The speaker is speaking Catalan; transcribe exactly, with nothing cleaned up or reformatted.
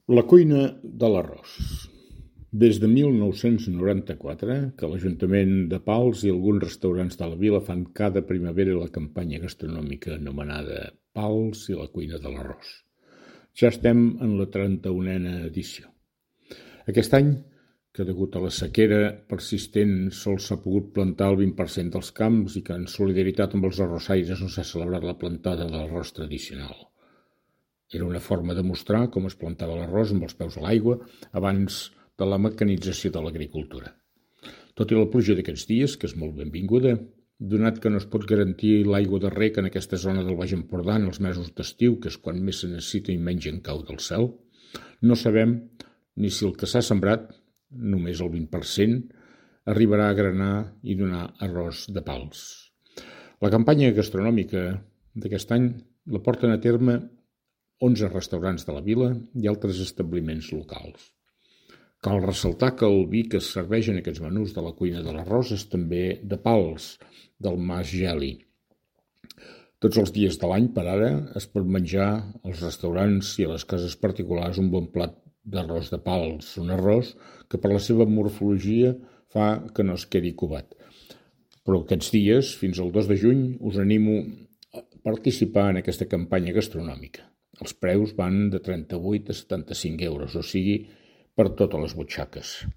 La cuina de l'arròs. Des de mil nou-cents noranta-quatre que l'Ajuntament de Pals i alguns restaurants de la vila fan cada primavera la campanya gastronòmica anomenada Pals i la cuina de l'arròs. Ja estem en la trenta-unena edició. Aquest any, que degut a la sequera persistent sols s'ha pogut plantar el vint per cent dels camps i que en solidaritat amb els arrossaires no s'ha celebrat la plantada de l'arròs tradicional. Era una forma de mostrar com es plantava l'arròs amb els peus a l'aigua abans de la mecanització de l'agricultura. Tot i la pluja d'aquests dies, que és molt benvinguda, donat que no es pot garantir l'aigua de rec en aquesta zona del Baix Empordà en els mesos d'estiu, que és quan més se necessita i menys en cau del cel, no sabem ni si el que s'ha sembrat, només el vint per cent, arribarà a granar i donar arròs de Pals. La campanya gastronòmica d'aquest any la porten a terme onze restaurants de la vila i altres establiments locals. Cal ressaltar que el vi que es serveix en aquests menús de la cuina de l'arròs és també de Pals, del Mas Geli. Tots els dies de l'any, per ara, es pot menjar als restaurants i a les cases particulars un bon plat d'arròs de Pals, un arròs que per la seva morfologia fa que no es quedi covat. Però aquests dies, fins al dos de juny, us animo a participar en aquesta campanya gastronòmica. Els preus van de trenta-vuit a setanta-cinc euros, o sigui, per totes les butxaques.